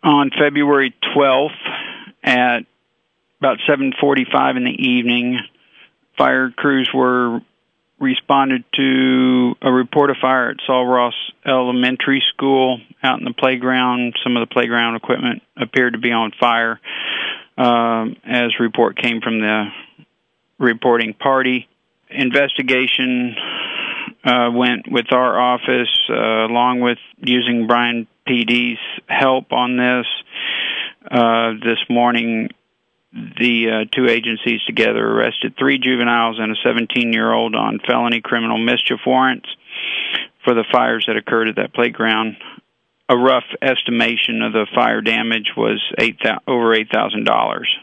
on February 12th at about 7:45 in the evening. Fire crews responded to a report of fire at Saul Ross Elementary School out in the playground. Some of the playground equipment appeared to be on fire, as report came from the reporting party. Investigation went with our office, along with using Bryan PD's help on this. This morning, the two agencies together arrested 3 juveniles and a 17-year-old on felony criminal mischief warrants for the fires that occurred at that playground. A rough estimation of the fire damage was over $8,000.